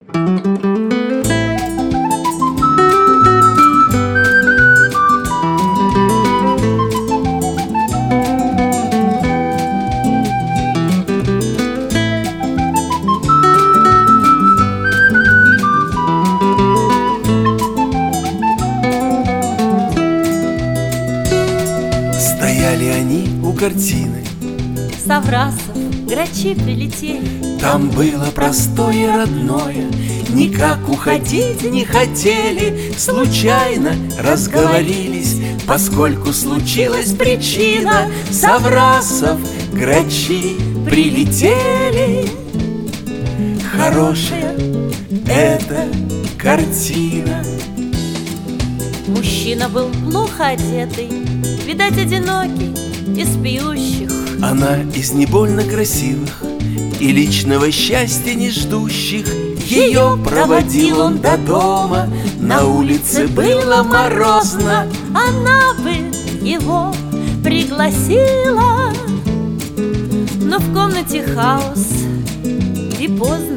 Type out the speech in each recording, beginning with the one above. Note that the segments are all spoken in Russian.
Стояли они у картины, Саврасов, грачи прилетели. там было простое родное, никак уходить не хотели. Случайно разговорились, поскольку случилась причина. Саврасов, грачи прилетели. Хорошая эта картина. Мужчина был плохо одетый, видать, одинокий, из пьющих. Она из не больно красивых и личного счастья не ждущих. Ее проводил он до дома, на улице было морозно. Она бы его пригласила, но в комнате хаос и поздно.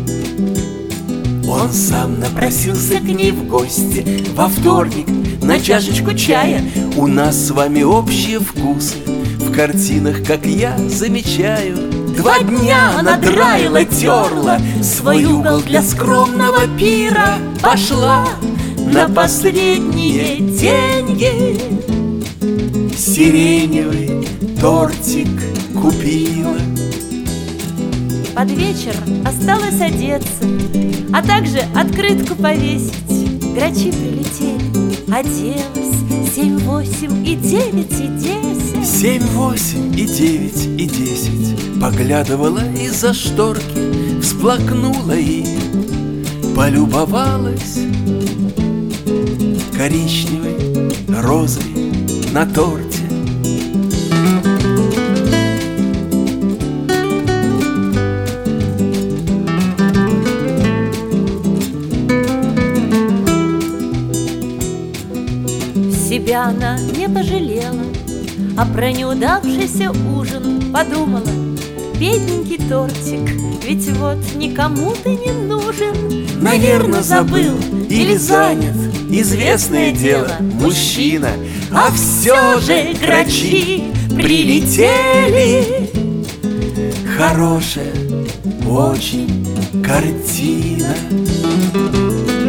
Он сам напросился к ней в гости во вторник на чашечку чая. У нас с вами общие вкусы в картинах, как я замечаю. 2 дня она драила, терла свой угол для скромного пира. Пошла на последние деньги, сиреневый тортик купила. Под вечер осталось одеться, а также открытку повесить. Грачи прилетели, оделась 7, 8 и 9 и 10. 7, 8 и 9 и 10. Поглядывала из-за шторки, всплакнула и полюбовалась коричневой розой на торте. Себя она не пожалела, а про неудавшийся ужин подумала: бедненький тортик, ведь вот никому ты не нужен. Наверно, забыл или занят, известное дело, мужчина. А все же грачи прилетели. Хорошая очень картина.